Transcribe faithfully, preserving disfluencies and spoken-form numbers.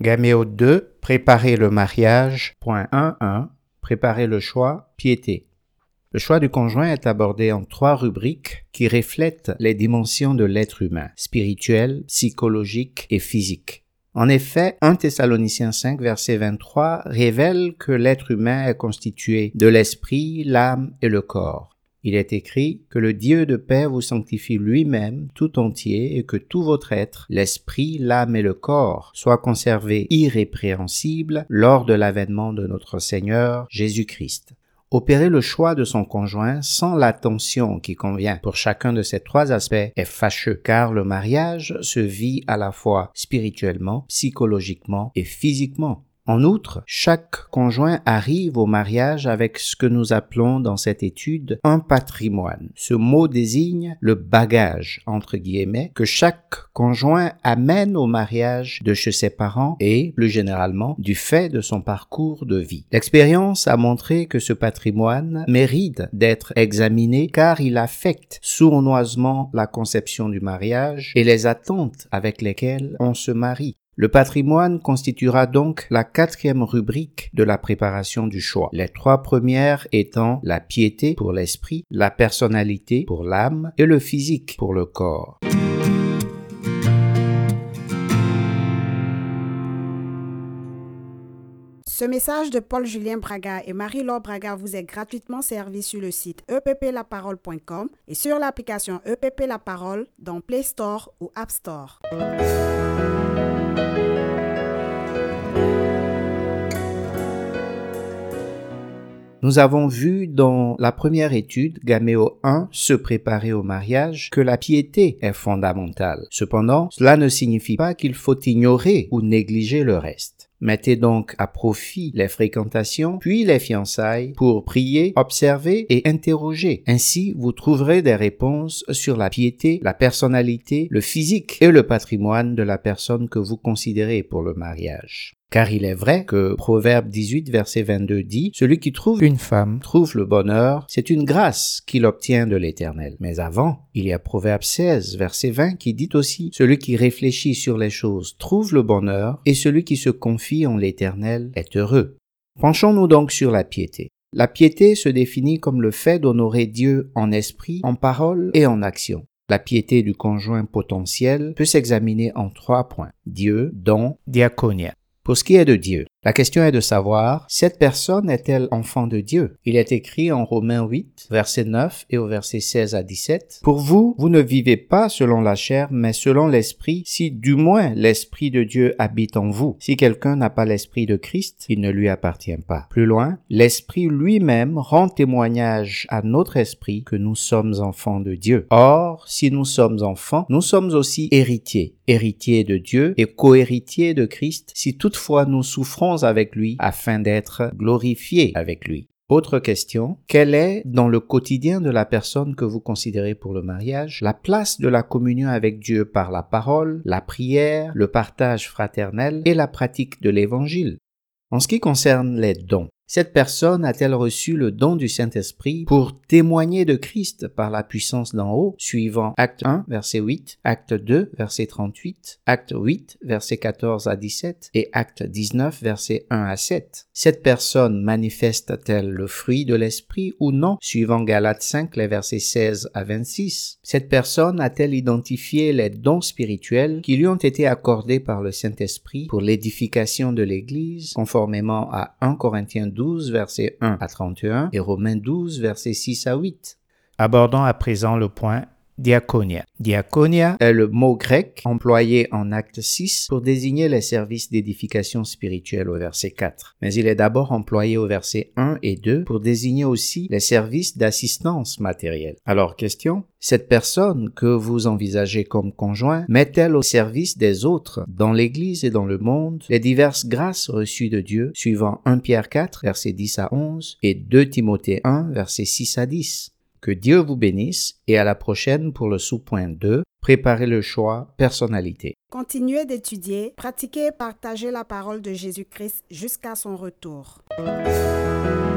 Gaméo deux, préparer le mariage. Point un un, préparer le choix, piété. Le choix du conjoint est abordé en trois rubriques qui reflètent les dimensions de l'être humain, spirituel, psychologique et physique. En effet, premier Thessaloniciens cinq, verset vingt-trois, révèle que l'être humain est constitué de l'esprit, l'âme et le corps. Il est écrit que le Dieu de paix vous sanctifie lui-même tout entier et que tout votre être, l'esprit, l'âme et le corps, soient conservés irrépréhensibles lors de l'avènement de notre Seigneur Jésus-Christ. Opérer le choix de son conjoint sans l'attention qui convient pour chacun de ces trois aspects est fâcheux, car le mariage se vit à la fois spirituellement, psychologiquement et physiquement. En outre, chaque conjoint arrive au mariage avec ce que nous appelons dans cette étude un patrimoine. Ce mot désigne le bagage, entre guillemets, que chaque conjoint amène au mariage de chez ses parents et, plus généralement, du fait de son parcours de vie. L'expérience a montré que ce patrimoine mérite d'être examiné car il affecte sournoisement la conception du mariage et les attentes avec lesquelles on se marie. Le patrimoine constituera donc la quatrième rubrique de la préparation du choix. Les trois premières étant la piété pour l'esprit, la personnalité pour l'âme et le physique pour le corps. Ce message de Paul-Julien Braga et Marie-Laure Braga vous est gratuitement servi sur le site e p p la parole point com et sur l'application E P P La Parole dans Play Store ou App Store. Nous avons vu dans la première étude, Gaméo un, se préparer au mariage, que la piété est fondamentale. Cependant, cela ne signifie pas qu'il faut ignorer ou négliger le reste. Mettez donc à profit les fréquentations, puis les fiançailles, pour prier, observer et interroger. Ainsi, vous trouverez des réponses sur la piété, la personnalité, le physique et le patrimoine de la personne que vous considérez pour le mariage. Car il est vrai que Proverbe dix-huit, verset vingt-deux dit « Celui qui trouve une femme trouve le bonheur, c'est une grâce qu'il obtient de l'Éternel. » Mais avant, il y a Proverbe seize, verset vingt qui dit aussi « Celui qui réfléchit sur les choses trouve le bonheur, et celui qui se confie en l'Éternel est heureux. » Penchons-nous donc sur la piété. La piété se définit comme le fait d'honorer Dieu en esprit, en parole et en action. La piété du conjoint potentiel peut s'examiner en trois points. Dieu, don, diaconia. Pour ce qui est de Dieu, la question est de savoir, cette personne est-elle enfant de Dieu? Il est écrit en Romains huit, verset neuf et au verset seize à dix-sept. Pour vous, vous ne vivez pas selon la chair, mais selon l'esprit, si du moins l'esprit de Dieu habite en vous. Si quelqu'un n'a pas l'esprit de Christ, il ne lui appartient pas. Plus loin, l'esprit lui-même rend témoignage à notre esprit que nous sommes enfants de Dieu. Or, si nous sommes enfants, nous sommes aussi héritiers. Héritiers de Dieu et co-héritiers de Christ, si toutefois nous souffrons avec lui afin d'être glorifiés avec lui. Autre question, quelle est, dans le quotidien de la personne que vous considérez pour le mariage, la place de la communion avec Dieu par la parole, la prière, le partage fraternel et la pratique de l'Évangile? En ce qui concerne les dons, cette personne a-t-elle reçu le don du Saint-Esprit pour témoigner de Christ par la puissance d'en haut, suivant Acte un, verset huit, Acte deux, verset trente-huit, Acte huit, verset quatorze à dix-sept et Acte dix-neuf, verset un à sept? Cette personne manifeste-t-elle le fruit de l'Esprit ou non, suivant Galates cinq, les versets seize à vingt-six? Cette personne a-t-elle identifié les dons spirituels qui lui ont été accordés par le Saint-Esprit pour l'édification de l'Église, conformément à premier Corinthiens douze, versets un à trente et un et Romains douze, versets six à huit. Abordons à présent le point diaconia. Diaconia est le mot grec employé en Acte six pour désigner les services d'édification spirituelle au verset quatre. Mais il est d'abord employé au verset un et deux pour désigner aussi les services d'assistance matérielle. Alors, question, cette personne que vous envisagez comme conjoint met-elle au service des autres dans l'Église et dans le monde les diverses grâces reçues de Dieu, suivant premier Pierre quatre, versets dix à onze et deux Timothée un, versets six à dix? Que Dieu vous bénisse et à la prochaine pour le sous-point deux, préparez le choix, personnalité. Continuez d'étudier, pratiquer et partager la parole de Jésus-Christ jusqu'à son retour.